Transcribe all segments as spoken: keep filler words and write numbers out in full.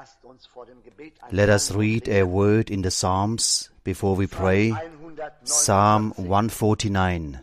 Let us read a word in the Psalms before we pray. Psalm one forty-nine.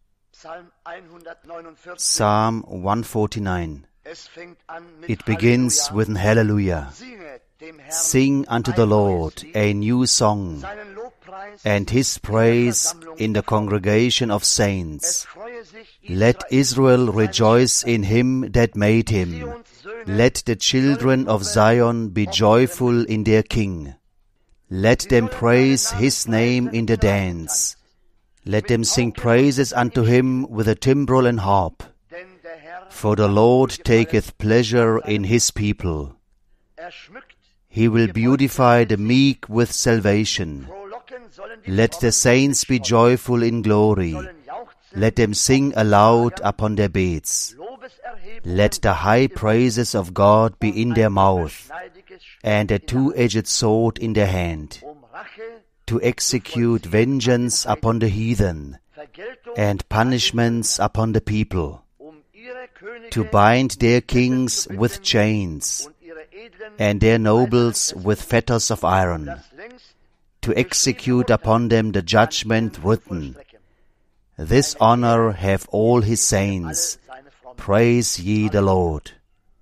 Psalm one forty-nine. It begins with an hallelujah. Sing unto the Lord a new song, and His praise in the congregation of saints. Let Israel rejoice in Him that made him. Let the children of Zion be joyful in their King. Let them praise His name in the dance. Let them sing praises unto Him with a timbrel and harp. For the Lord taketh pleasure in His people. He will beautify the meek with salvation. Let the saints be joyful in glory. Let them sing aloud upon their beds. Let the high praises of God be in their mouth, and a two-edged sword in their hand, to execute vengeance upon the heathen, and punishments upon the people, to bind their kings with chains, and their nobles with fetters of iron, to execute upon them the judgment written. This honor have all His saints. Praise ye the Lord.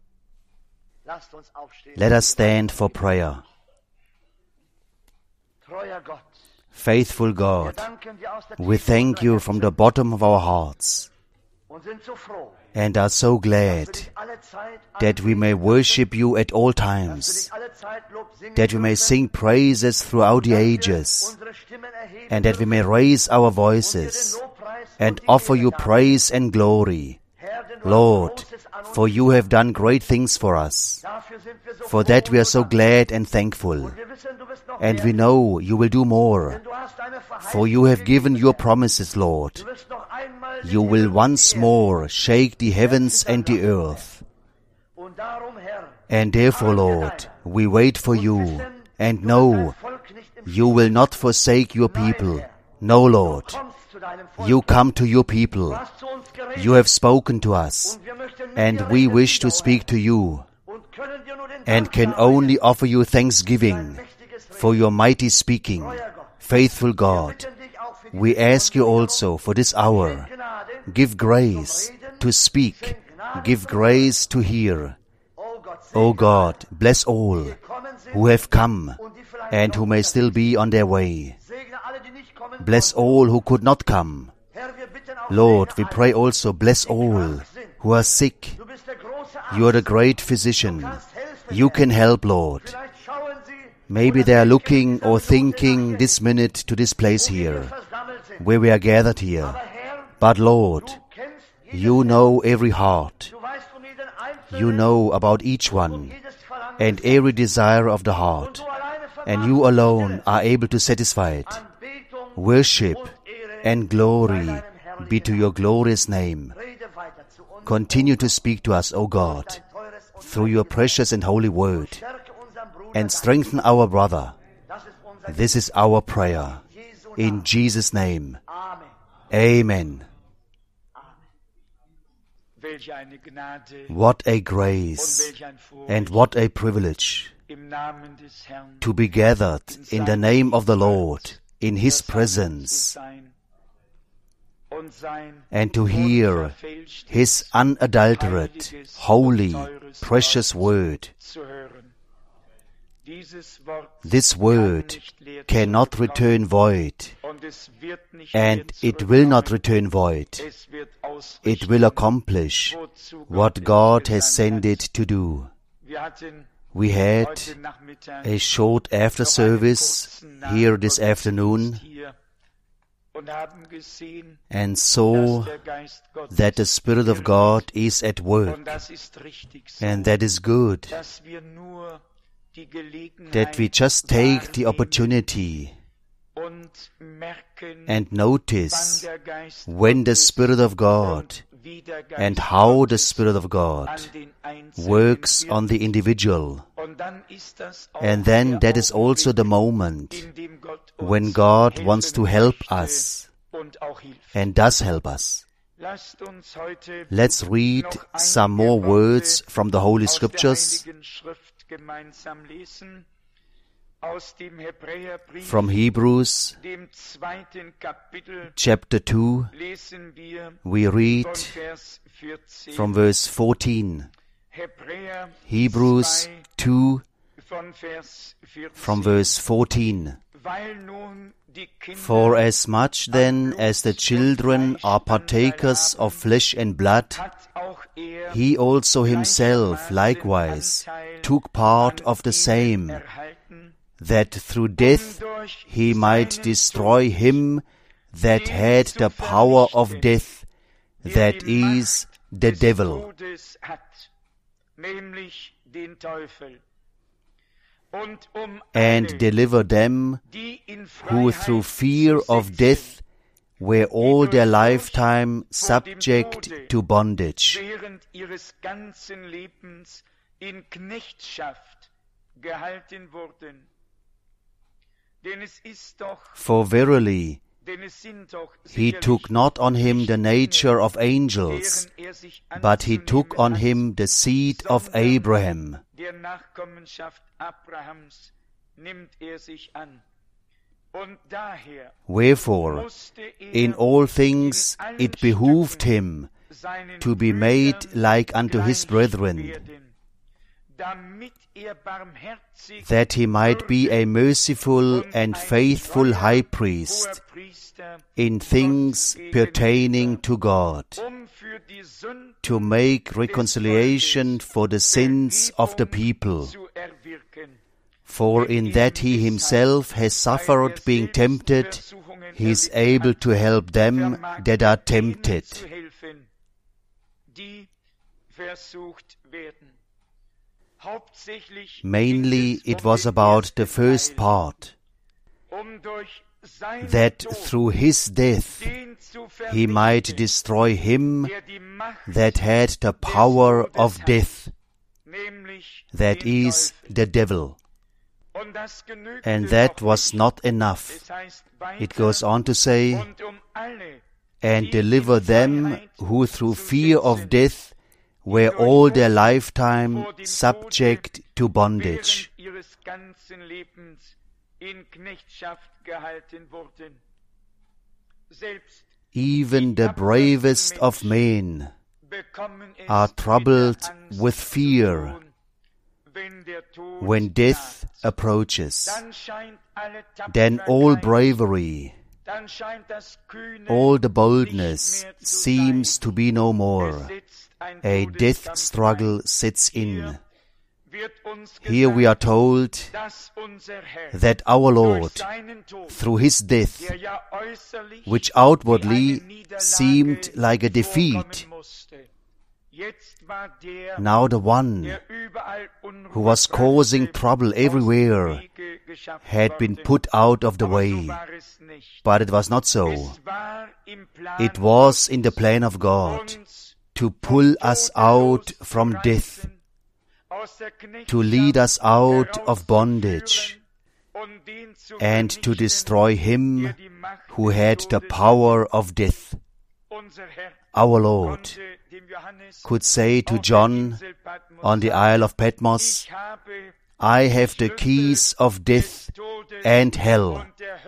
Let us stand for prayer. Faithful God, we thank You from the bottom of our hearts, and are so glad that we may worship You at all times, that we may sing praises throughout the ages, and that we may raise our voices and offer You praise and glory. Lord, for You have done great things for us. For that we are so glad and thankful. And we know You will do more. For You have given Your promises, Lord. You will once more shake the heavens and the earth. And therefore, Lord, we wait for You, and know You will not forsake Your people. No, Lord. You come to Your people. You have spoken to us, and we wish to speak to You, and can only offer You thanksgiving for Your mighty speaking. Faithful God, we ask You also for this hour. Give grace to speak. Give grace to hear. O God, bless all who have come and who may still be on their way. Bless all who could not come. Lord, we pray also, bless all who are sick. You are the great physician. You can help, Lord. Maybe they are looking or thinking this minute to this place here, where we are gathered here. But Lord, You know every heart. You know about each one and every desire of the heart, and You alone are able to satisfy it. Worship and glory be to Your glorious name. Continue to speak to us, O God, through Your precious and holy word, and strengthen our brother. This is our prayer. In Jesus' name. Amen. What a grace and what a privilege to be gathered in the name of the Lord, in His presence, and to hear His unadulterated, holy, precious word. This word cannot return void, and it will not return void. It will accomplish what God has sent it to do. We had a short after service here this afternoon, and saw that the Spirit of God is at work, and that is good, that we just take the opportunity and notice when the Spirit of God and how the Spirit of God works on the individual. And then that is also the moment when God wants to help us and does help us. Let's read some more words from the Holy Scriptures. From Hebrews chapter two, we read from verse fourteen. Hebrews two, from verse fourteen. For as much then as the children are partakers of flesh and blood, he also himself likewise took part of the same, that through death he might destroy him that had the power of death, that is, the devil, and deliver them who through fear of death were all their lifetime subject to bondage. For verily, he took not on him the nature of angels, but he took on him the seed of Abraham. Wherefore, in all things it behooved him to be made like unto his brethren, that he might be a merciful and faithful high priest in things pertaining to God, to make reconciliation for the sins of the people. For in that he himself has suffered being tempted, he is able to help them that are tempted. Mainly it was about the first part, that through his death he might destroy him that had the power of death, that is, the devil. And that was not enough. It goes on to say, and deliver them who through fear of death were all their lifetime subject to bondage. Even the bravest of men are troubled with fear when death approaches. Then all bravery, all the boldness seems to be no more. A death struggle sets in. Here we are told that our Lord, through his death, which outwardly seemed like a defeat, now the one who was causing trouble everywhere had been put out of the way. But it was not so. It was in the plan of God to pull us out from death, to lead us out of bondage, and to destroy him who had the power of death. Our Lord could say to John on the Isle of Patmos, I have the keys of death and hell.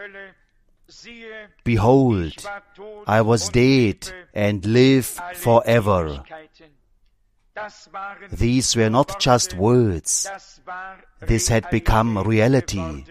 Behold, I was dead and live forever. These were not just words. This had become reality.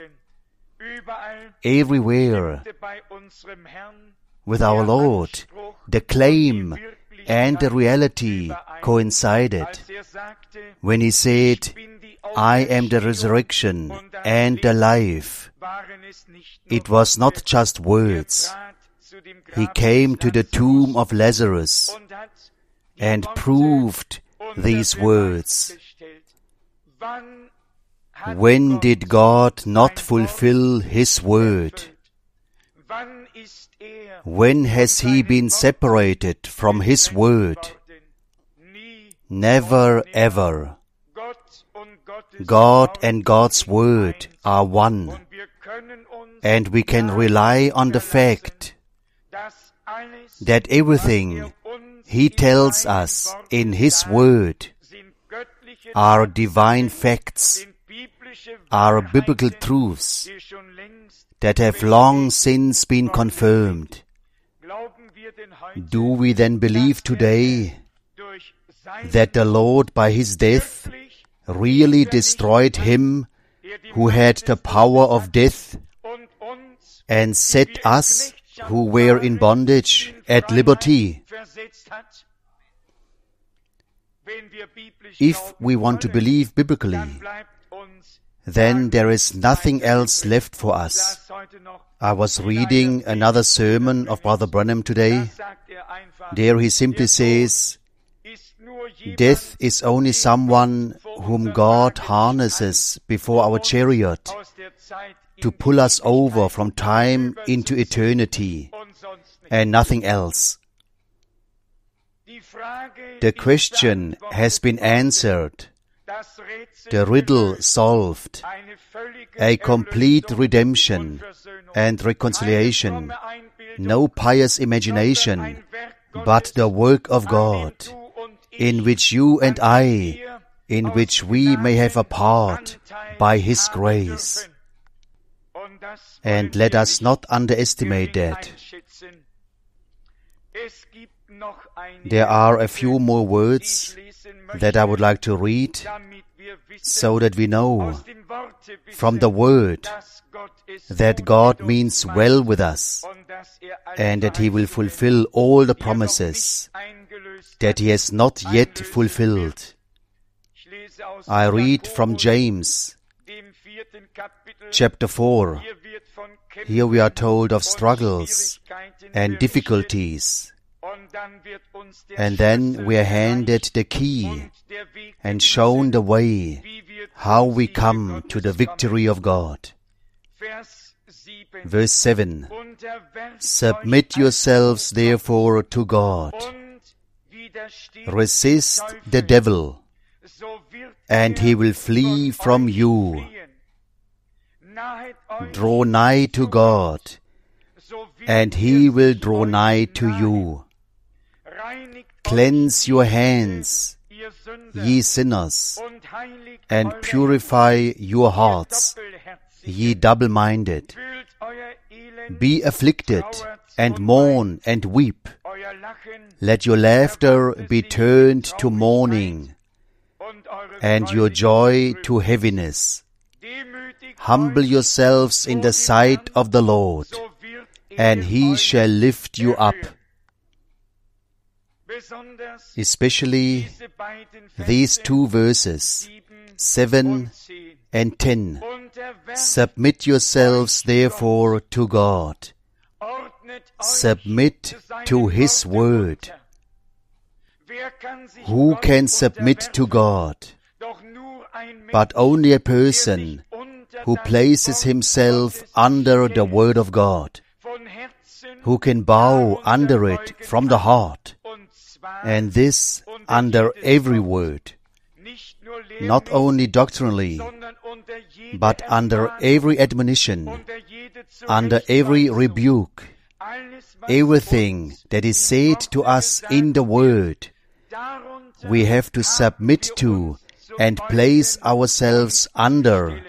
Everywhere, with our Lord, the claim and the reality coincided. When he said, I am the resurrection and the life, it was not just words. He came to the tomb of Lazarus and proved these words. When did God not fulfill his word? When has he been separated from his word? Never ever. God and God's word are one, and we can rely on the fact that everything he tells us in his word are divine facts, are biblical truths that have long since been confirmed. Do we then believe today that the Lord by His death really destroyed him who had the power of death and set us who were in bondage at liberty? If we want to believe biblically, then there is nothing else left for us. I was reading another sermon of Brother Branham today. There he simply says, death is only someone whom God harnesses before our chariot to pull us over from time into eternity, and nothing else. The question has been answered, the riddle solved, a complete redemption and reconciliation, no pious imagination, but the work of God, in which you and I, in which we may have a part by His grace. And let us not underestimate that. There are a few more words that I would like to read, so that we know from the Word that God means well with us, and that He will fulfill all the promises that He has not yet fulfilled. I read from James, chapter four. Here we are told of struggles and difficulties. And then we are handed the key and shown the way how we come to the victory of God. Verse seven. Submit yourselves therefore to God. Resist the devil, and he will flee from you. Draw nigh to God, and He will draw nigh to you. Cleanse your hands, ye sinners, and purify your hearts, ye double-minded. Be afflicted, and mourn, and weep. Let your laughter be turned to mourning, and your joy to heaviness. Humble yourselves in the sight of the Lord, and He shall lift you up. Especially these two verses, seven and ten. Submit yourselves therefore to God. Submit to His word. Who can submit to God? But only a person who places himself under the word of God, who can bow under it from the heart, and this under every word, not only doctrinally, but under every admonition, under every rebuke, everything that is said to us in the Word, we have to submit to and place ourselves under.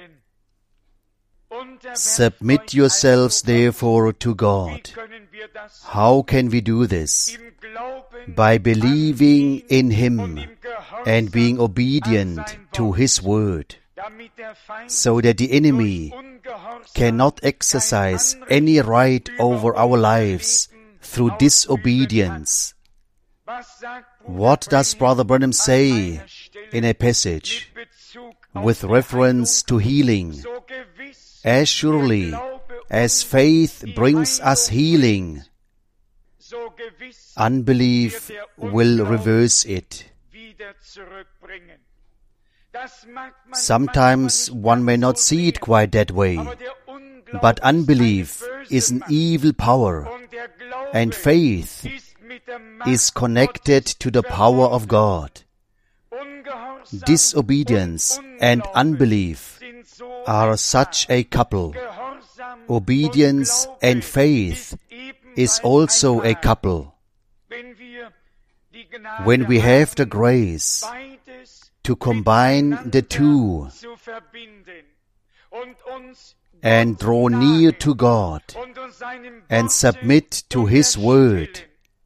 Submit yourselves therefore to God. How can we do this? By believing in Him and being obedient to His word, so that the enemy cannot exercise any right over our lives through disobedience. What does Brother Branham say in a passage with reference to healing? As surely as faith brings us healing, unbelief will reverse it. Sometimes one may not see it quite that way, but unbelief is an evil power, and faith is connected to the power of God. Disobedience and unbelief are such a couple. Obedience and faith is also a couple. When we have the grace to combine the two and draw near to God and submit to His Word,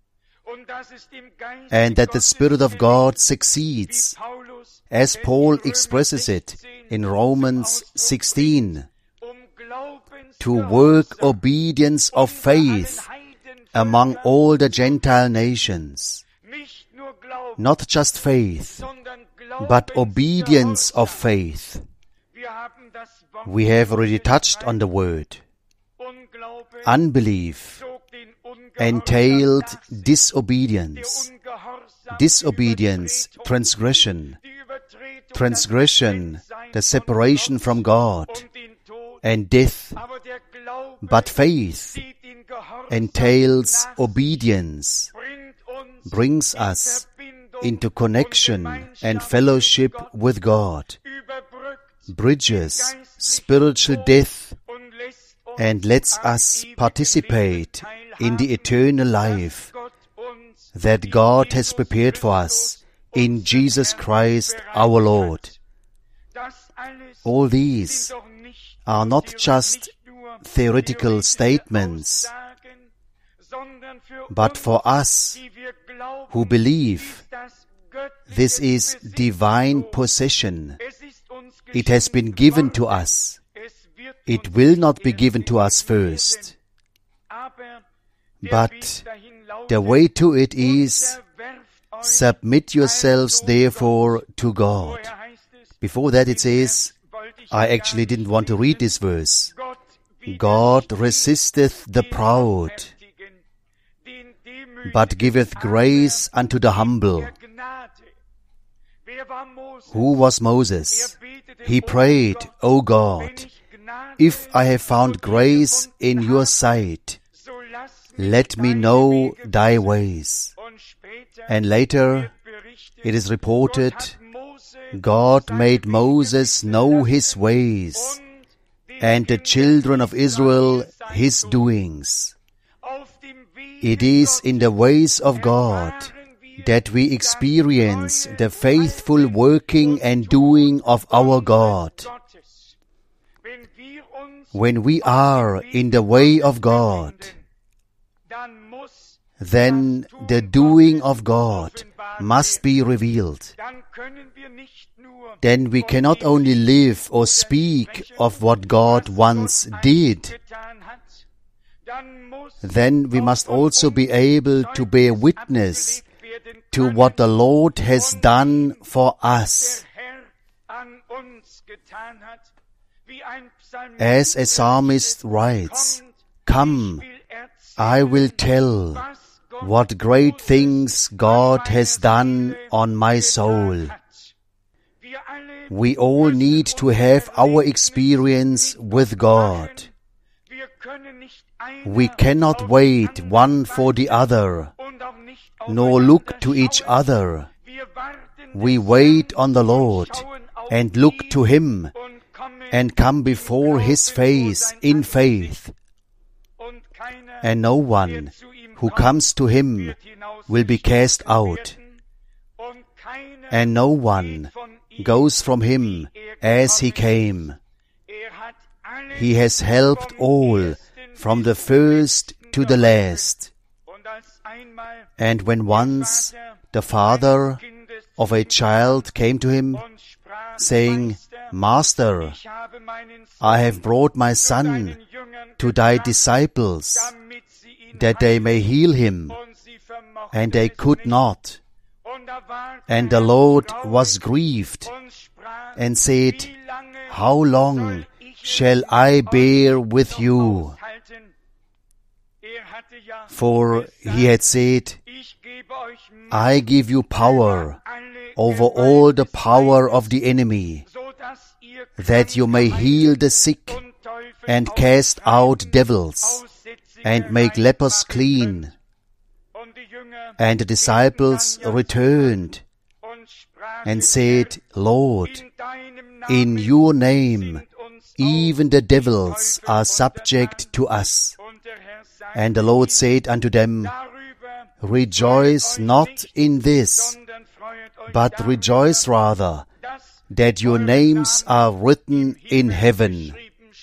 and that the Spirit of God succeeds, as Paul expresses it in Romans sixteen, to work obedience of faith among all the Gentile nations. Not just faith, but obedience of faith. We have already touched on the word. Unbelief entailed disobedience. Disobedience, transgression. Transgression, the separation from God, and death. But faith entails obedience, brings us into connection and fellowship with God, bridges spiritual death, and lets us participate in the eternal life that God has prepared for us in Jesus Christ our Lord. All these are not just theoretical statements, but for us who believe, this is divine possession. It has been given to us. It will not be given to us first. But the way to it is, submit yourselves therefore to God. Before that it says, I actually didn't want to read this verse. God resisteth the proud, but giveth grace unto the humble. Who was Moses? He prayed, O God, if I have found grace in your sight, let me know thy ways. And later it is reported, God made Moses know his ways, and the children of Israel his doings. It is in the ways of God that we experience the faithful working and doing of our God. When we are in the way of God, then the doing of God must be revealed. Then we cannot only live or speak of what God once did. Then we must also be able to bear witness to what the Lord has done for us. As a psalmist writes, Come, I will tell what great things God has done on my soul. We all need to have our experience with God. We cannot wait one for the other, nor look to each other. We wait on the Lord and look to Him and come before His face in faith. And no one who comes to Him will be cast out, and no one goes from Him as he came. He has helped all from the first to the last. And when once the father of a child came to him, saying, Master, I have brought my son to thy disciples, that they may heal him, and they could not. And the Lord was grieved, and said, How long shall I bear with you? For he had said, I give you power over all the power of the enemy, that you may heal the sick, and cast out devils, and make lepers clean. And the disciples returned, and said, Lord, in your name even the devils are subject to us. And the Lord said unto them, Rejoice not in this, but rejoice rather that your names are written in heaven.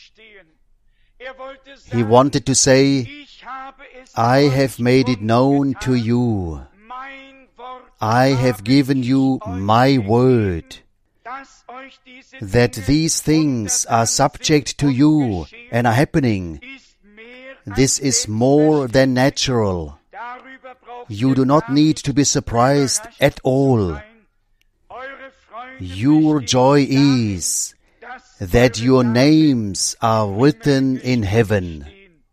He wanted to say, I have made it known to you. I have given you my word, that these things are subject to you and are happening. This is more than natural. You do not need to be surprised at all. Your joy is that your names are written in heaven.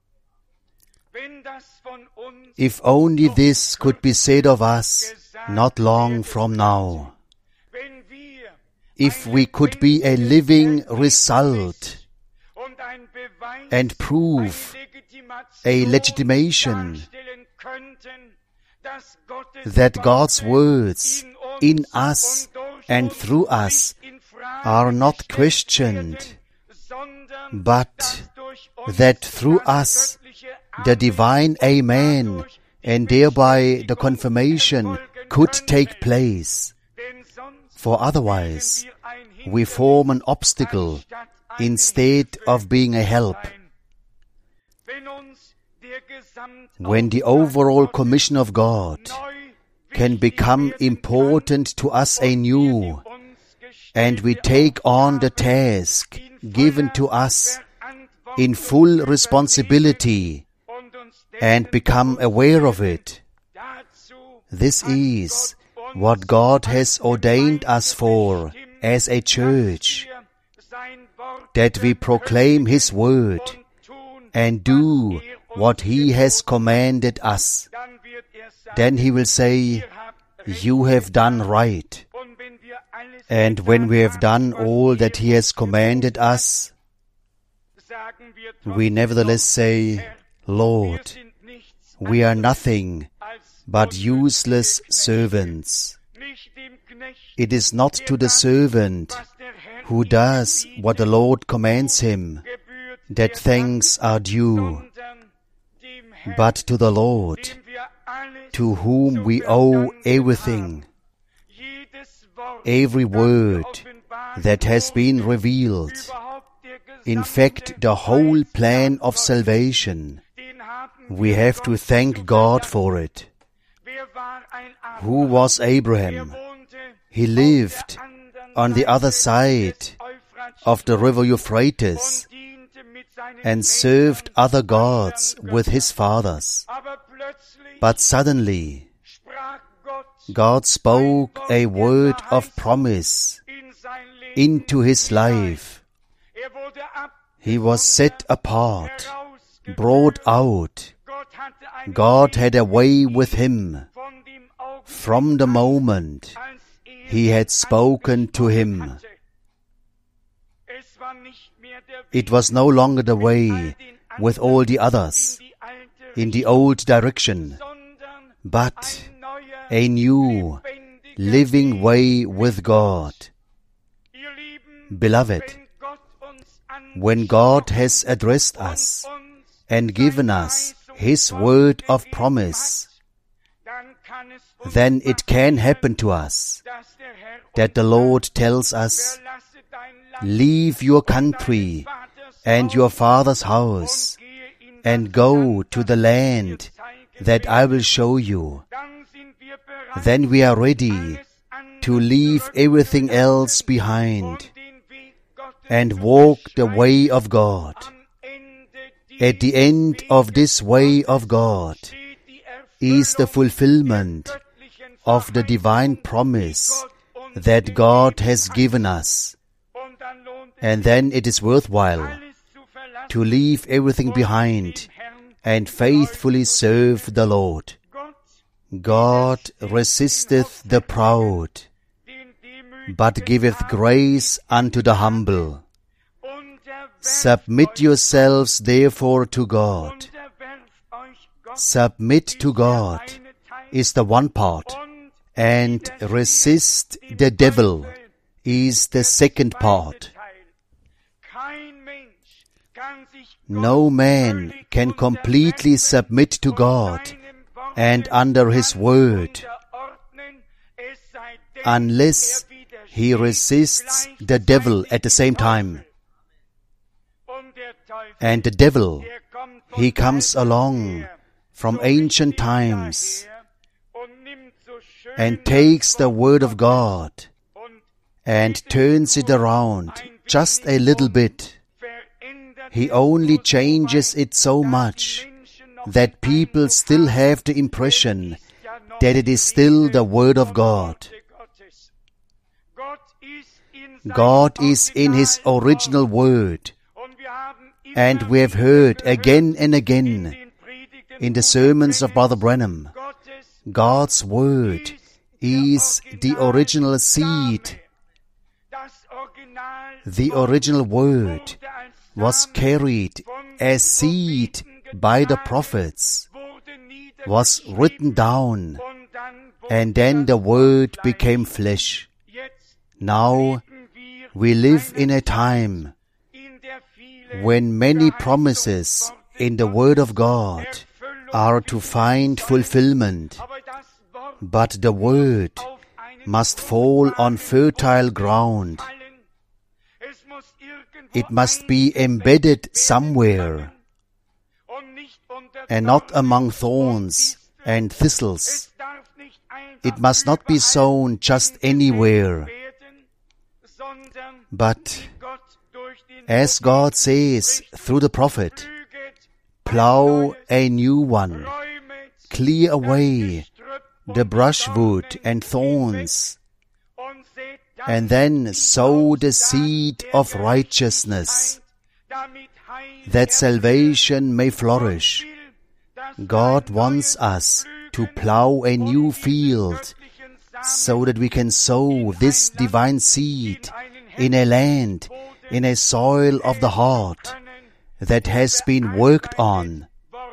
If only this could be said of us not long from now. If we could be a living result and prove, a legitimation, that God's words in us and through us are not questioned, but that through us the divine Amen and thereby the confirmation could take place. For otherwise, we form an obstacle instead of being a help. When the overall commission of God can become important to us anew, and we take on the task given to us in full responsibility and become aware of it, this is what God has ordained us for as a church, that we proclaim His word and do what He has commanded us. Then He will say, you have done right. And when we have done all that He has commanded us, we nevertheless say, Lord, we are nothing but useless servants. It is not to the servant who does what the Lord commands him that thanks are due, but to the Lord, to whom we owe everything. Every word that has been revealed, in fact the whole plan of salvation, we have to thank God for it. Who was Abraham? He lived on the other side of the river Euphrates and served other gods with his fathers. But suddenly, God spoke a word of promise into his life. He was set apart, brought out. God had a way with him from the moment He had spoken to him. It was no longer the way with all the others in the old direction, but a new, living way with God. Beloved, when God has addressed us and given us His word of promise, then it can happen to us that the Lord tells us, leave your country and your father's house and go to the land that I will show you. Then we are ready to leave everything else behind and walk the way of God. At the end of this way of God is the fulfillment of the divine promise that God has given us. And then it is worthwhile to leave everything behind and faithfully serve the Lord. God resisteth the proud, but giveth grace unto the humble. Submit yourselves therefore to God. Submit to God is the one part, and resist the devil is the second part. No man can completely submit to God and under His word unless he resists the devil at the same time. And the devil, he comes along from ancient times and takes the Word of God and turns it around just a little bit. He only changes it so much that people still have the impression that it is still the Word of God. God is in His original Word, and we have heard again and again in the sermons of Brother Branham, God's Word is the original seed. The original Word was carried as seed by the prophets, was written down, and then the Word became flesh. Now we live in a time when many promises in the Word of God are to find fulfillment, but the Word must fall on fertile ground. It must be embedded somewhere, and not among thorns and thistles. It must not be sown just anywhere, but as God says through the prophet, plow a new one, clear away the brushwood and thorns, and then sow the seed of righteousness, that salvation may flourish. God wants us to plow a new field so that we can sow this divine seed in a land, in a soil of the heart that has been worked on.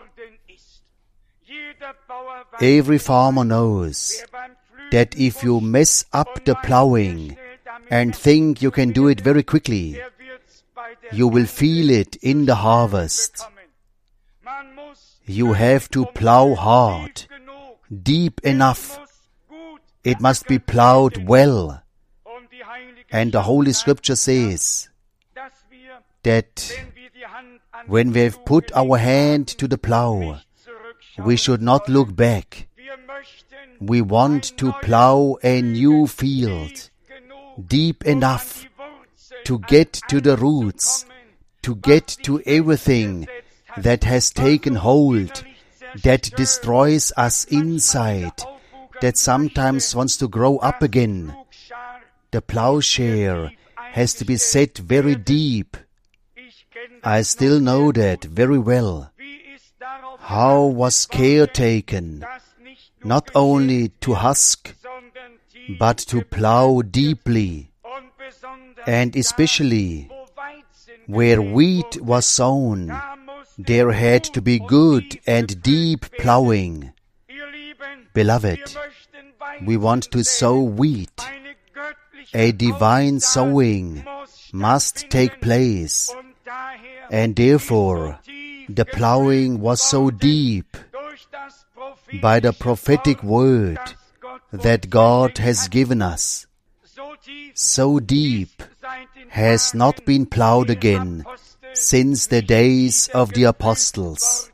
Every farmer knows that if you mess up the plowing and think you can do it very quickly, you will feel it in the harvest. You have to plow hard, deep enough. It must be plowed well. And the Holy Scripture says that when we have put our hand to the plow, we should not look back. We want to plow a new field, deep enough to get to the roots, to get to everything that has taken hold, that destroys us inside, that sometimes wants to grow up again. The plowshare has to be set very deep. I still know that very well. How was care taken, not only to husk, but to plow deeply, and especially where wheat was sown, there had to be good and deep plowing. Beloved, we want to sow wheat. A divine sowing must take place, and therefore the plowing was so deep by the prophetic word that God has given us. So deep has not been plowed again since the days of the apostles.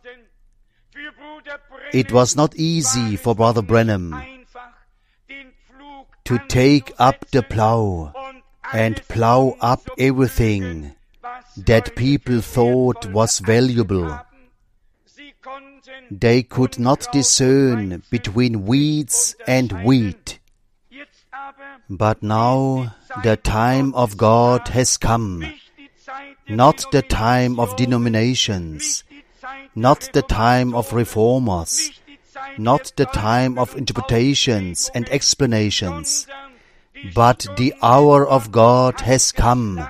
It was not easy for Brother Branham to take up the plow and plow up everything that people thought was valuable. They could not discern between weeds and wheat. But now the time of God has come, not the time of denominations, not the time of reformers, not the time of interpretations and explanations, but the hour of God has come.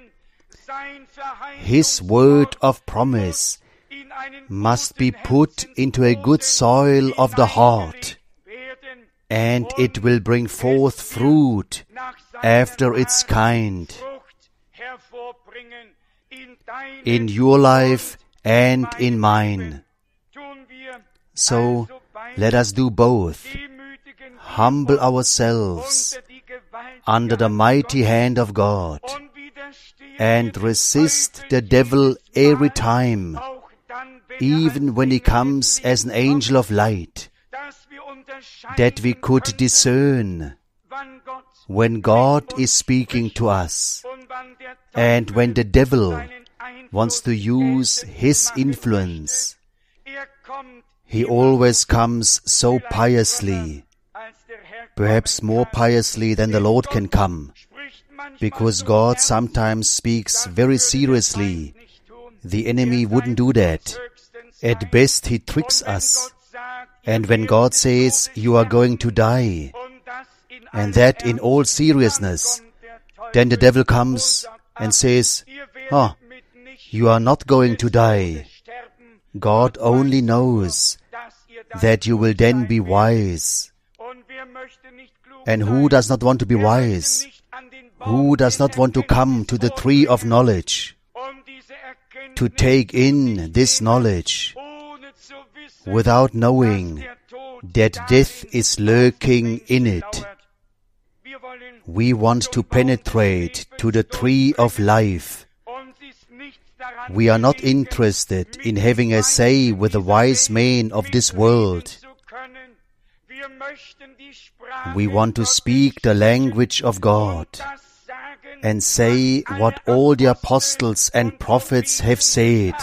His word of promise must be put into a good soil of the heart, and it will bring forth fruit after its kind in your life and in mine. So let us do both. Humble ourselves under the mighty hand of God and resist the devil every time, even when he comes as an angel of light, that we could discern when God is speaking to us and when the devil wants to use his influence. He always comes so piously, perhaps more piously than the Lord can come, because God sometimes speaks very seriously. The enemy wouldn't do that. At best, he tricks us. And when God says, you are going to die, and that in all seriousness, then the devil comes and says, oh, you are not going to die. God only knows that you will then be wise. And who does not want to be wise? Who does not want to come to the tree of knowledge, to take in this knowledge, without knowing that death is lurking in it? We want to penetrate to the tree of life. We are not interested in having a say with the wise men of this world. We want to speak the language of God and say what all the apostles and prophets have said,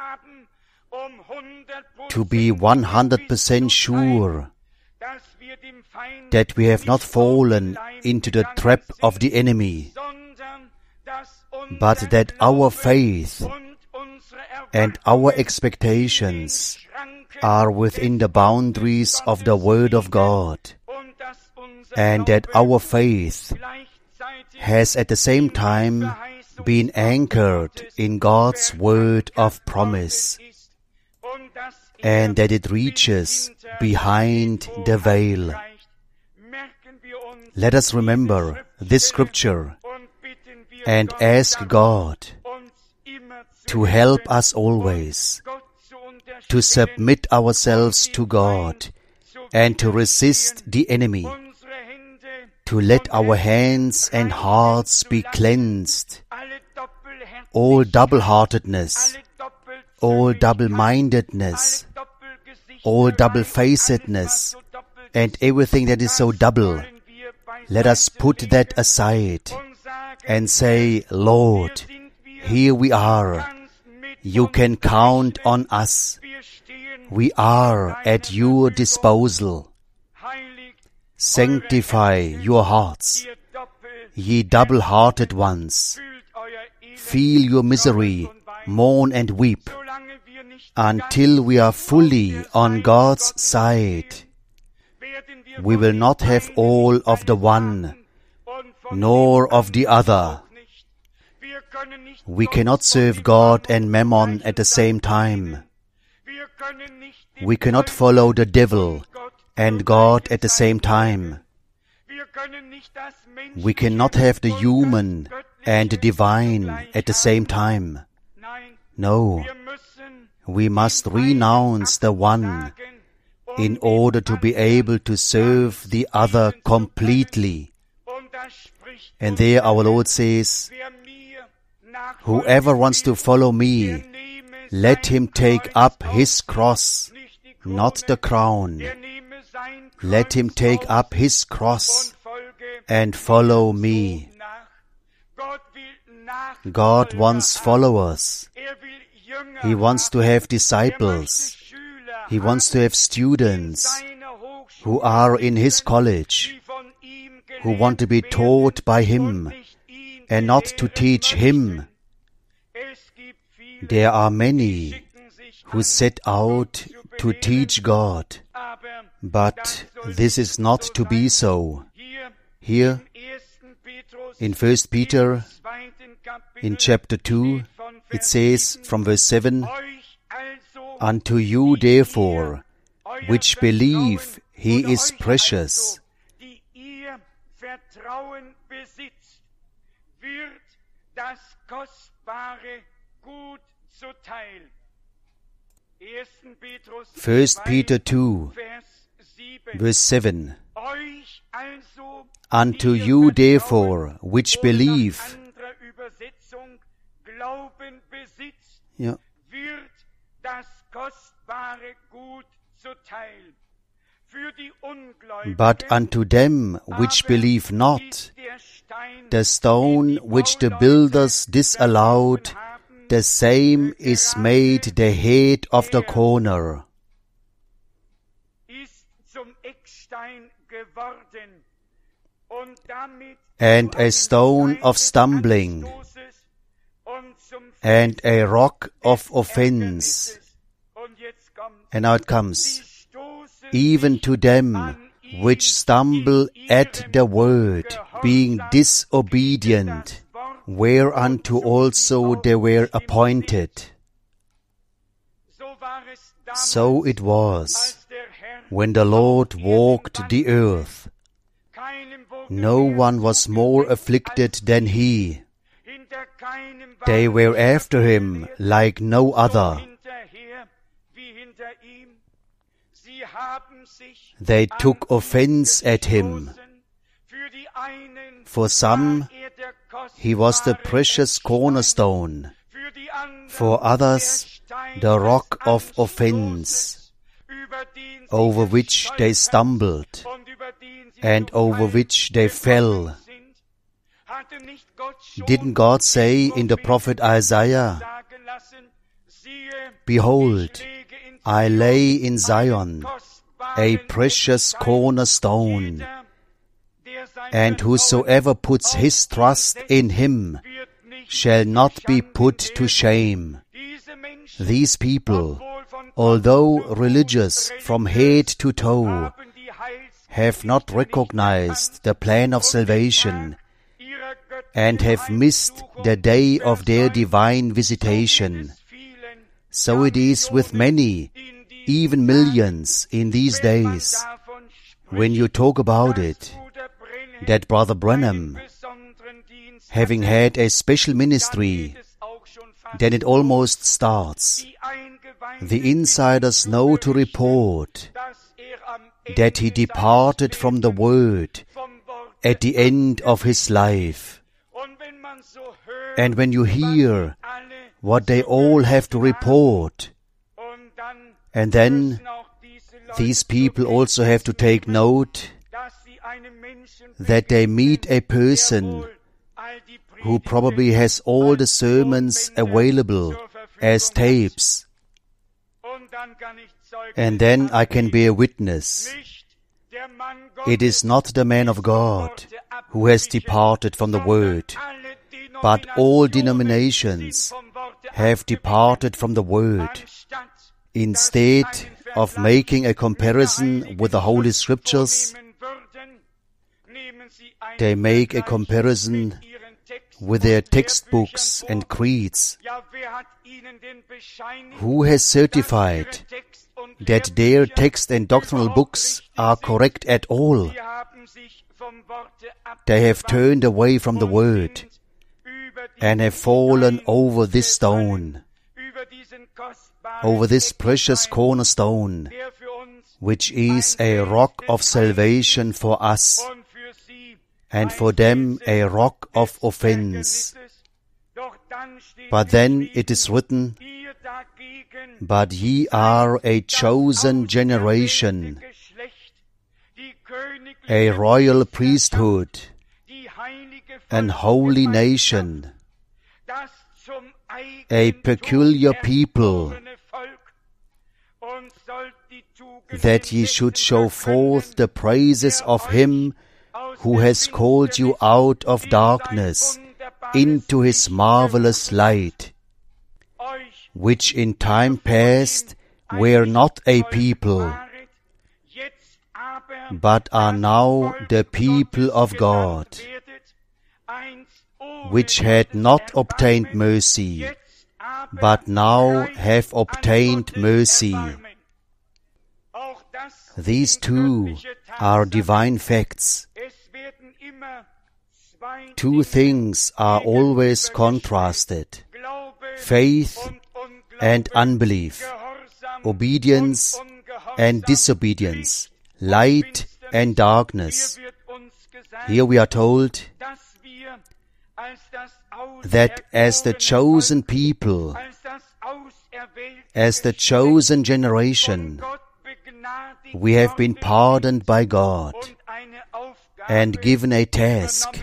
to be one hundred percent sure that we have not fallen into the trap of the enemy, but that our faith and our expectations are within the boundaries of the Word of God, and that our faith has at the same time been anchored in God's word of promise, and that it reaches behind the veil. Let us remember this scripture and ask God to help us always, to submit ourselves to God and to resist the enemy, to let our hands and hearts be cleansed, all double-heartedness, all double-mindedness, all double-facedness, and everything that is so double. Let us put that aside and say, Lord, here we are. You can count on us. We are at your disposal. Sanctify your hearts, ye double-hearted ones. Feel your misery, mourn and weep, until we are fully on God's side. We will not have all of the one, nor of the other. We cannot serve God and Mammon at the same time. We cannot follow the devil and God at the same time. We cannot have the human and the divine at the same time. No, we must renounce the one in order to be able to serve the other completely. And there our Lord says, whoever wants to follow me, let him take up his cross, not the crown. Let him take up his cross and follow me. God wants followers. He wants to have disciples. He wants to have students who are in his college, who want to be taught by him and not to teach him. There are many who set out to teach God, but this is not to be so. Here, in First Peter, in chapter two, it says from verse seven, unto you therefore, which believe he is precious, First Peter two, verse seven. Unto you therefore, which believe, ja. But unto them which believe not, the stone which the builders disallowed, the same is made the head of the corner, and a stone of stumbling, and a rock of offense. And now it comes, even to them which stumble at the word, being disobedient, whereunto also they were appointed. So it was, when the Lord walked the earth. No one was more afflicted than he. They were after him like no other. They took offense at him. For some, he was the precious cornerstone. For others, the rock of offense, over which they stumbled, and over which they fell. Didn't God say in the prophet Isaiah, Behold, I lay in Zion a precious cornerstone, and whosoever puts his trust in him shall not be put to shame. These people, although religious from head to toe, have not recognized the plan of salvation and have missed the day of their divine visitation. So it is with many, even millions in these days. When you talk about it, that Brother Branham, having had a special ministry, then it almost starts. The insiders know to report that he departed from the Word at the end of his life. And when you hear what they all have to report, and then these people also have to take note that they meet a person who probably has all the sermons available as tapes. And then I can bear witness. It is not the man of God who has departed from the Word, but all denominations have departed from the Word. Instead of making a comparison with the Holy Scriptures, they make a comparison with their textbooks and creeds. Who has certified that their text and doctrinal books are correct at all? They have turned away from the Word and have fallen over this stone, over this precious cornerstone, which is a rock of salvation for us, and for them a rock of offense. But then it is written, But ye are a chosen generation, a royal priesthood, an holy nation, a peculiar people, that ye should show forth the praises of him who has called you out of darkness into his marvelous light, which in time past were not a people, but are now the people of God, which had not obtained mercy, but now have obtained mercy. These two are divine facts. Two things are always contrasted: faith and unbelief, obedience and disobedience, light and darkness. Here we are told that as the chosen people, as the chosen generation, we have been pardoned by God and given a task,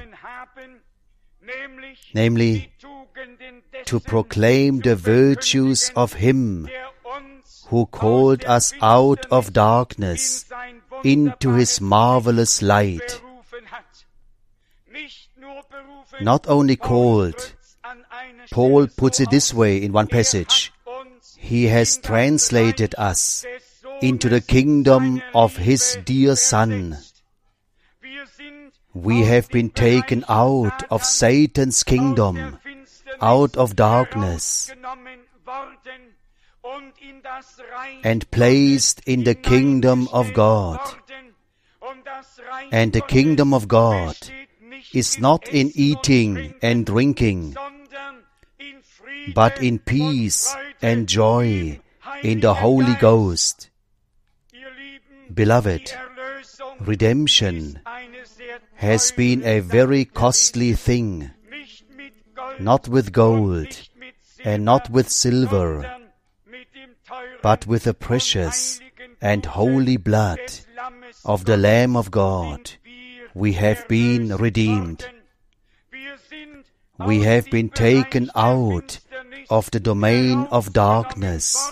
namely to proclaim the virtues of Him who called us out of darkness into His marvelous light. Not only called, Paul puts it this way in one passage, He has translated us into the kingdom of His dear Son. We have been taken out of Satan's kingdom, out of darkness, and placed in the kingdom of God. And the kingdom of God is not in eating and drinking, but in peace and joy in the Holy Ghost. Beloved, redemption has been a very costly thing, not with gold and not with silver, but with the precious and holy blood of the Lamb of God. We have been redeemed. We have been taken out of the domain of darkness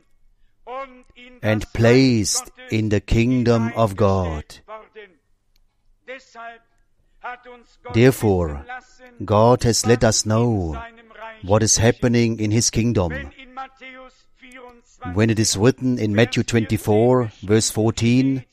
and placed in the kingdom of God. Therefore, God has let us know what is happening in His kingdom. When it is written in Matthew twenty-four, verse fourteen,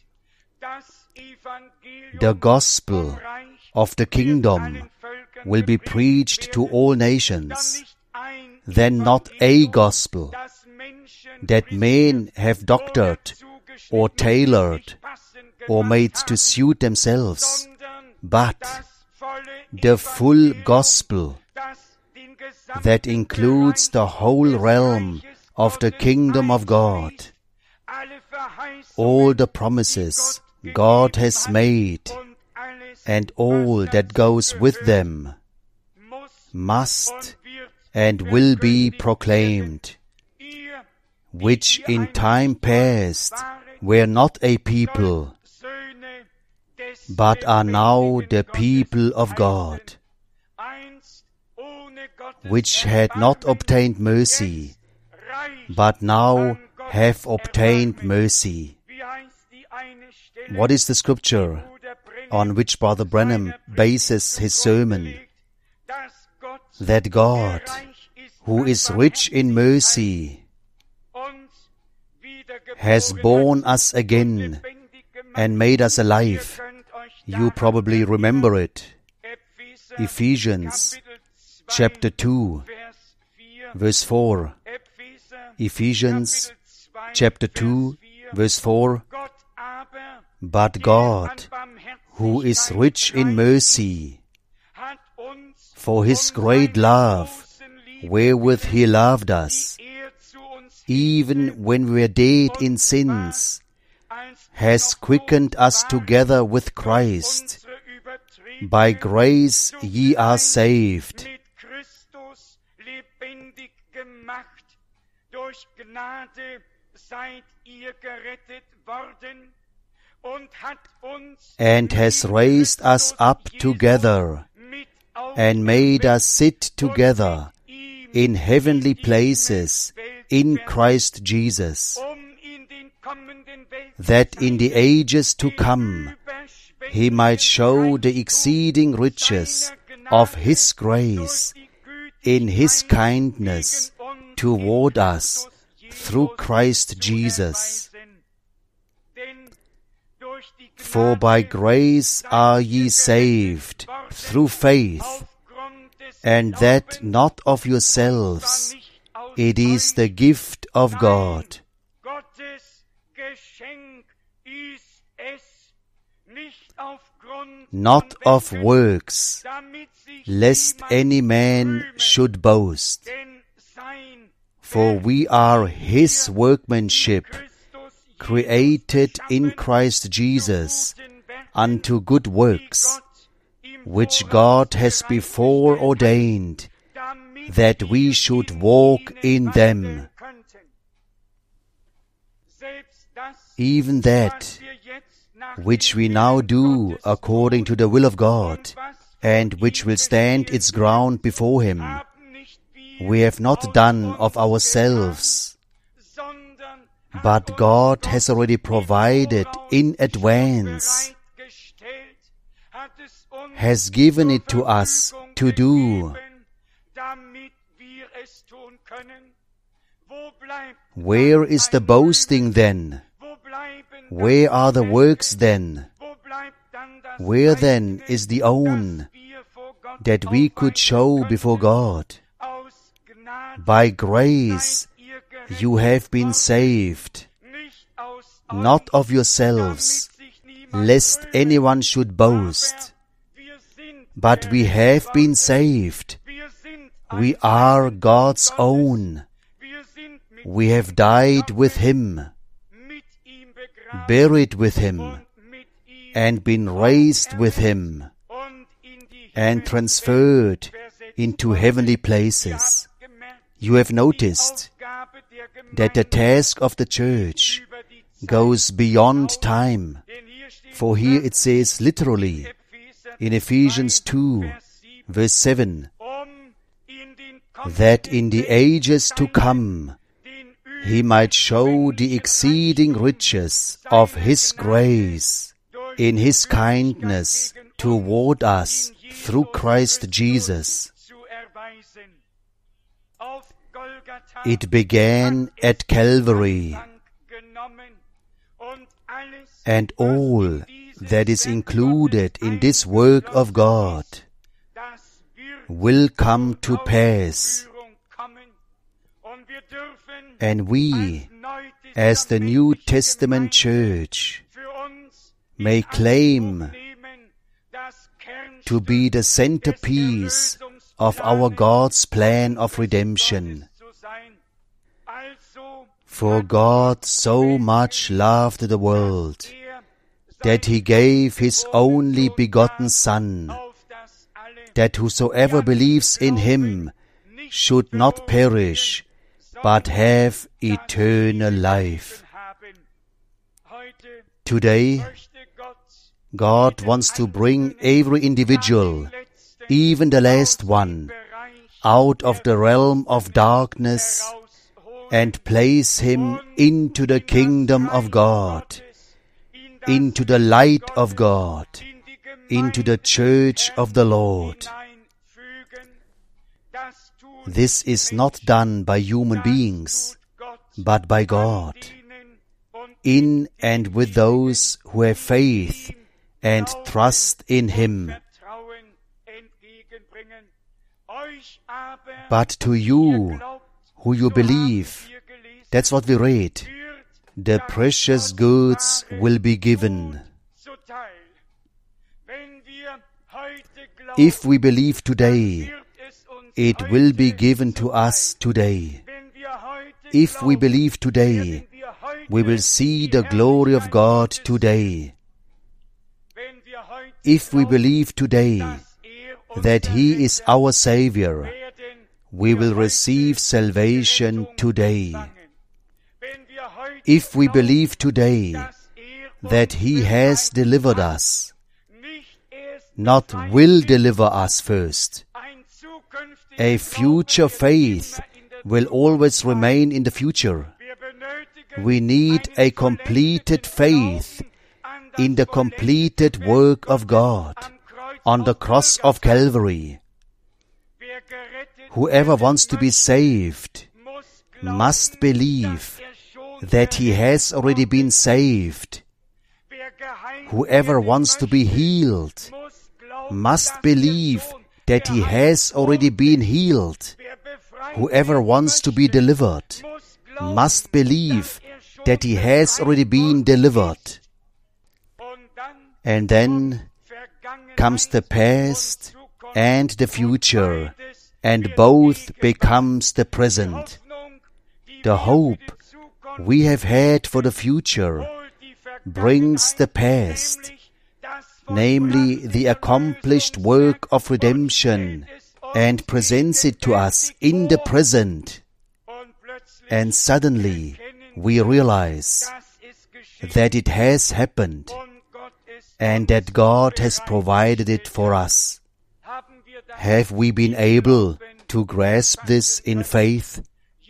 the gospel of the kingdom will be preached to all nations, then not a gospel that men have doctored or tailored or made to suit themselves, but the full gospel that includes the whole realm of the kingdom of God, all the promises God has made and all that goes with them must and will be proclaimed, which in time past were not a people, but are now the people of God, which had not obtained mercy, but now have obtained mercy. What is the scripture on which Brother Branham bases his sermon? That God, who is rich in mercy, has born us again and made us alive. You probably remember it. Ephesians chapter two, verse four. Ephesians chapter two, verse four. But God, who is rich in mercy, for His great love, wherewith He loved us, even when we were dead in sins, has quickened us together with Christ. By grace ye are saved. And has raised us up together, and made us sit together in heavenly places in Christ Jesus, that in the ages to come He might show the exceeding riches of His grace in His kindness toward us through Christ Jesus. For by grace are ye saved through faith, and that not of yourselves, it is the gift of God. Not of works, lest any man should boast. For we are His workmanship, created in Christ Jesus unto good works, which God has before ordained, that we should walk in them. Even that which we now do according to the will of God, and which will stand its ground before Him, we have not done of ourselves, but God has already provided in advance, has given it to us to do. Where is the boasting then? Where are the works then? Where then is the own that we could show before God? By grace you have been saved, not of yourselves, lest anyone should boast. But we have been saved. We are God's own. We have died with Him, buried with Him, and been raised with Him, and transferred into heavenly places. You have noticed that the task of the church goes beyond time, for here it says literally in Ephesians two, verse seven, that in the ages to come He might show the exceeding riches of His grace in His kindness toward us through Christ Jesus. It began at Calvary, and all that is included in this work of God will come to pass. And we, as the New Testament Church, may claim to be the centerpiece of our God's plan of redemption. For God so much loved the world, that He gave His only begotten Son, that whosoever believes in Him should not perish, but have eternal life. Today, God wants to bring every individual, even the last one, out of the realm of darkness and place him into the kingdom of God, into the light of God, into the church of the Lord. This is not done by human beings, but by God, in and with those who have faith and trust in Him. But to you, who you believe, that's what we read, the precious goods will be given. If we believe today, it will be given to us today. If we believe today, we will see the glory of God today. If we believe today that He is our Savior, we will receive salvation today. If we believe today that He has delivered us, not will deliver us first, a future faith will always remain in the future. We need a completed faith in the completed work of God on the cross of Calvary. Whoever wants to be saved must believe that he has already been saved. Whoever wants to be healed must believe that he has already been healed. Whoever wants to be delivered must believe that he has already been delivered. And then comes the past and the future, and both becomes the present. The hope we have had for the future brings the past, namely the accomplished work of redemption, and presents it to us in the present. And suddenly we realize that it has happened and that God has provided it for us. Have we been able to grasp this in faith?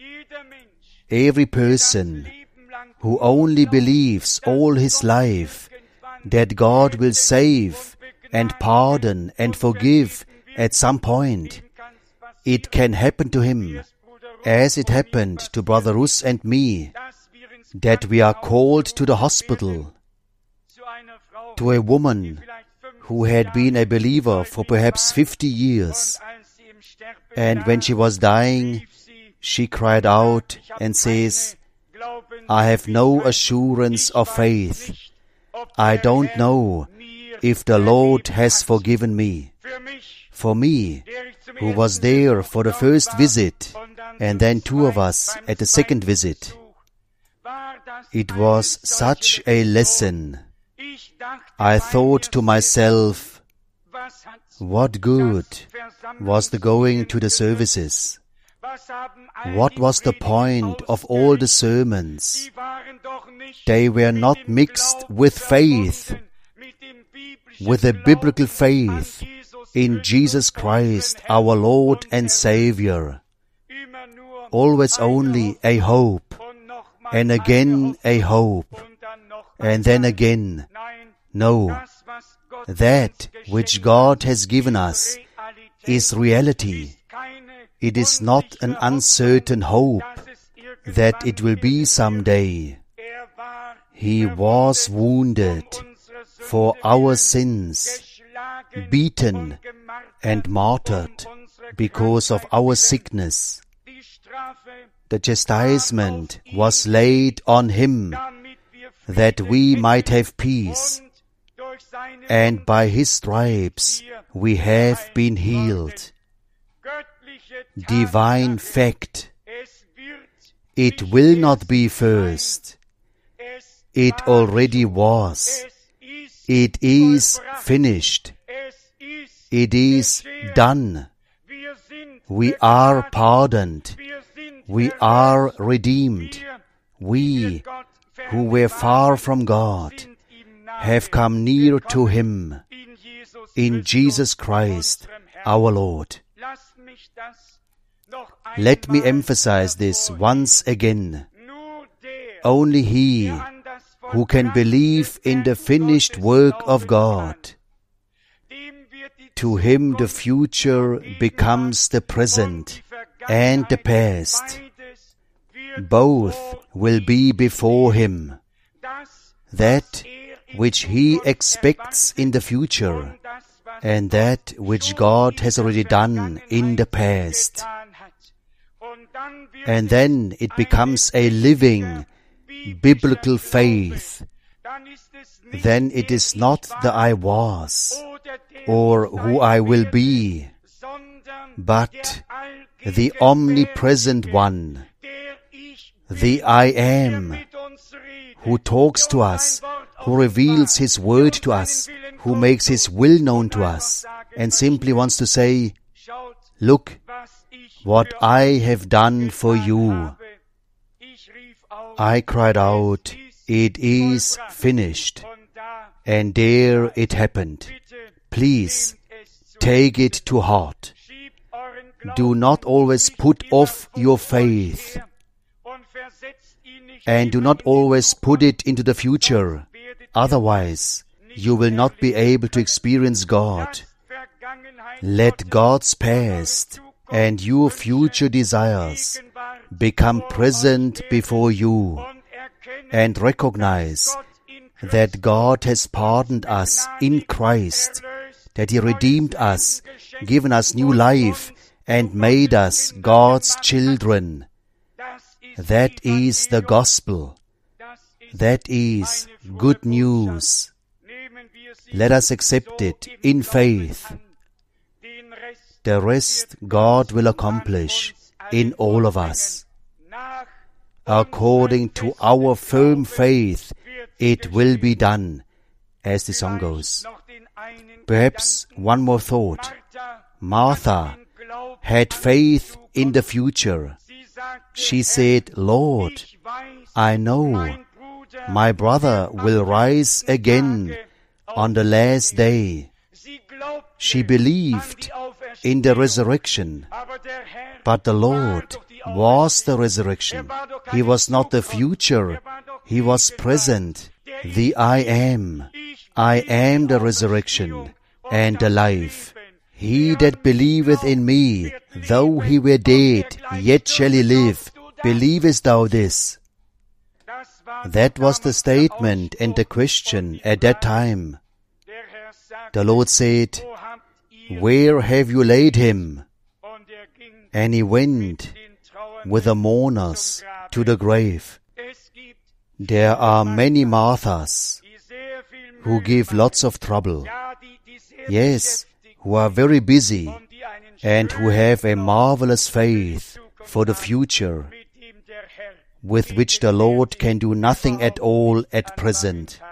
Every person who only believes all his life that God will save and pardon and forgive at some point, it can happen to him, as it happened to Brother Russ and me, that we are called to the hospital, to a woman who had been a believer for perhaps fifty years, and when she was dying, she cried out and says, I have no assurance of faith. I don't know if the Lord has forgiven me. For me, who was there for the first visit, and then two of us at the second visit, it was such a lesson. I thought to myself, what good was the going to the services? What was the point of all the sermons? They were not mixed with faith, with a biblical faith in Jesus Christ, our Lord and Savior. Always only a hope, and again a hope, and then again. No, that which God has given us is reality. It is not an uncertain hope that it will be someday. He was wounded for our sins, beaten and martyred because of our sickness. The chastisement was laid on him that we might have peace, and by his stripes we have been healed. Divine fact. It will not be first. It already was. It is finished. It is done. We are pardoned. We are redeemed. We, who were far from God, have come near to Him in Jesus Christ, our Lord. Let me emphasize this once again. Only he who can believe in the finished work of God, to him the future becomes the present and the past. Both will be before him. That which he expects in the future, and that which God has already done in the past. And then it becomes a living, biblical faith. Then it is not the I was, or who I will be, but the omnipresent one, the I am, who talks to us, who reveals His word to us, who makes His will known to us, and simply wants to say, look what I have done for you. I cried out, it is finished. And there it happened. Please, take it to heart. Do not always put off your faith. And do not always put it into the future. Otherwise, you will not be able to experience God. Let God's past and your future desires become present before you, and recognize that God has pardoned us in Christ, that He redeemed us, given us new life, and made us God's children. That is the gospel. That is good news. Let us accept it in faith. The rest God will accomplish in all of us. according to our firm faith, it will be done, as the song goes. Perhaps one more thought. Martha had faith in the future. She said, Lord, I know my brother will rise again on the last day. She believed in the resurrection, but the Lord was the resurrection. He was not the future. He was present. The I am. I am the resurrection and the life. He that believeth in me, though he were dead, yet shall he live. Believest thou this? That was the statement and the question at that time. The Lord said, Where have you laid him? And he went with the mourners to the grave. There are many Marthas who give lots of trouble. Yes, who are very busy and who have a marvelous faith for the future, with which the Lord can do nothing at all at present.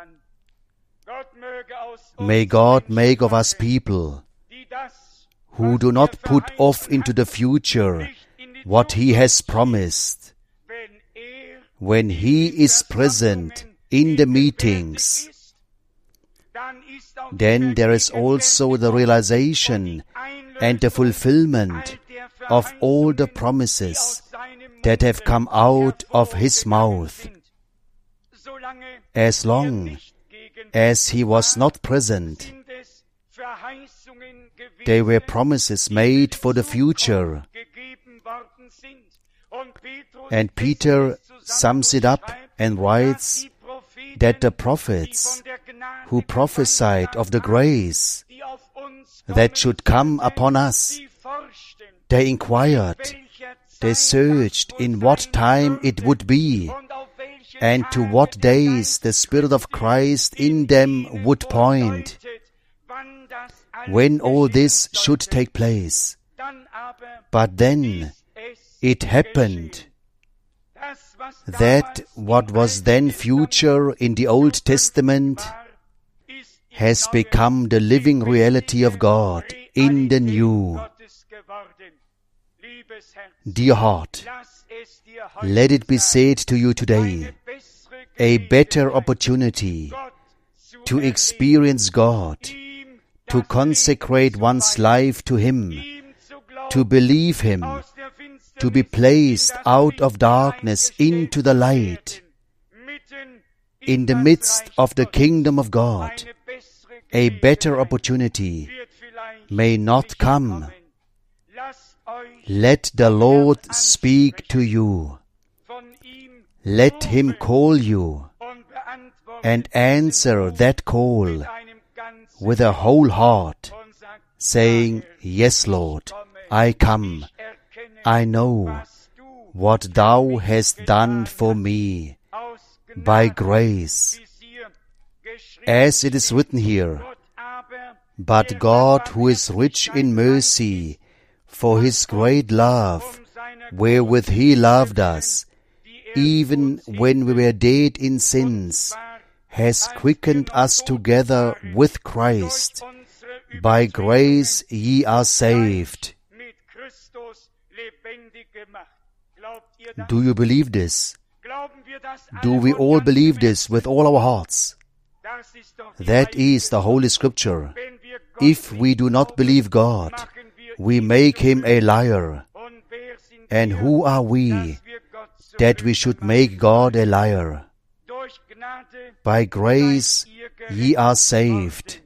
May God make of us people who do not put off into the future what He has promised. When He is present in the meetings, then there is also the realization and the fulfillment of all the promises that have come out of His mouth. As long as He was not present, there were promises made for the future. And Peter sums it up and writes that the prophets who prophesied of the grace that should come upon us, they inquired, they searched in what time it would be, and to what days the Spirit of Christ in them would point, when all this should take place. But then it happened that what was then future in the Old Testament has become the living reality of God in the New. Dear heart, let it be said to you today, a better opportunity to experience God, to consecrate one's life to Him, to believe Him, to be placed out of darkness into the light, in the midst of the kingdom of God. A better opportunity may not come. Let the Lord speak to you. Let Him call you and answer that call with a whole heart, saying, Yes, Lord, I come. I know what Thou hast done for me by grace. As it is written here, but God, who is rich in mercy, for His great love, wherewith He loved us, even when we were dead in sins, has quickened us together with Christ. By grace ye are saved. Do you believe this? Do we all believe this with all our hearts? That is the Holy Scripture. If we do not believe God, we make Him a liar. And who are we that we should make God a liar? By grace ye are saved.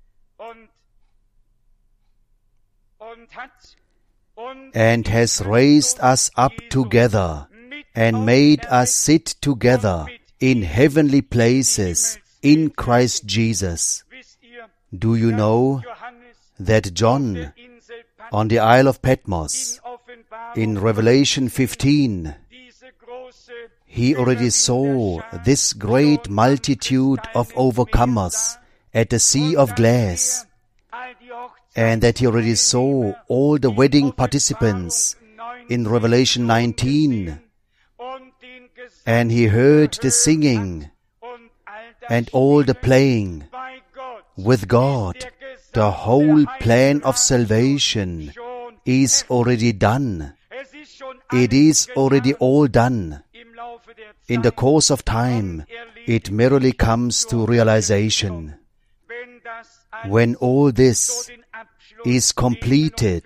And has raised us up together and made us sit together in heavenly places in Christ Jesus. Do you know that John on the Isle of Patmos, in Revelation fifteen, he already saw this great multitude of overcomers at the sea of glass, and that he already saw all the wedding participants in Revelation nineteen, and he heard the singing and all the playing. With God, the whole plan of salvation is already done. It is already all done. In the course of time, it merely comes to realization. When all this is completed,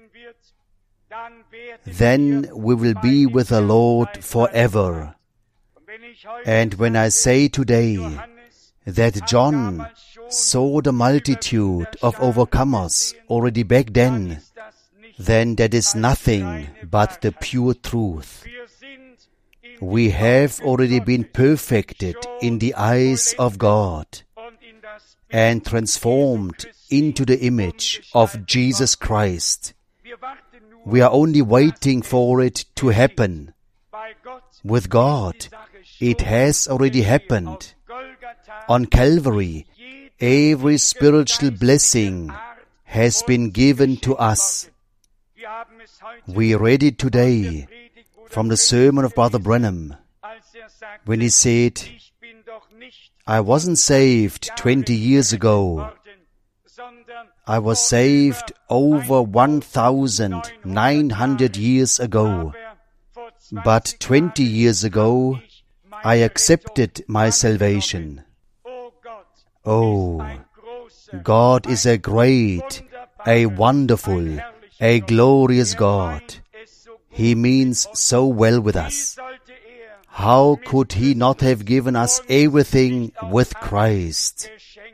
then we will be with the Lord forever. And when I say today that John saw the multitude of overcomers already back then, then that is nothing but the pure truth. We have already been perfected in the eyes of God and transformed into the image of Jesus Christ. We are only waiting for it to happen. With God, it has already happened. On Calvary, every spiritual blessing has been given to us. We read it today from the sermon of Brother Branham, when he said, I wasn't saved twenty years ago. I was saved over one thousand nine hundred years ago. But twenty years ago, I accepted my salvation. Oh, God is a great, a wonderful, a glorious God. He means so well with us. How could He not have given us everything with Christ?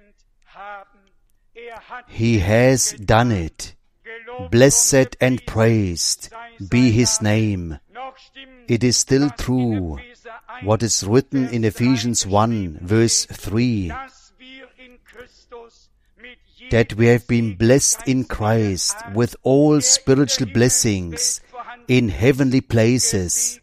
He has done it. Blessed and praised be His name. It is still true what is written in Ephesians one, verse three, that we have been blessed in Christ with all spiritual blessings in heavenly places.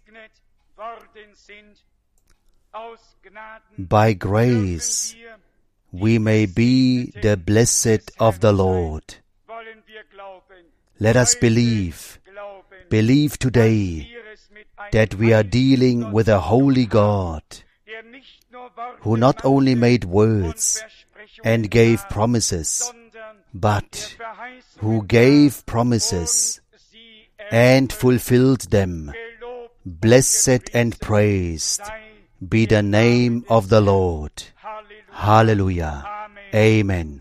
By grace, we may be the blessed of the Lord. Let us believe, believe today that we are dealing with a holy God who not only made words and gave promises, but who gave promises and fulfilled them. Blessed and praised be the name of the Lord. Hallelujah. Amen.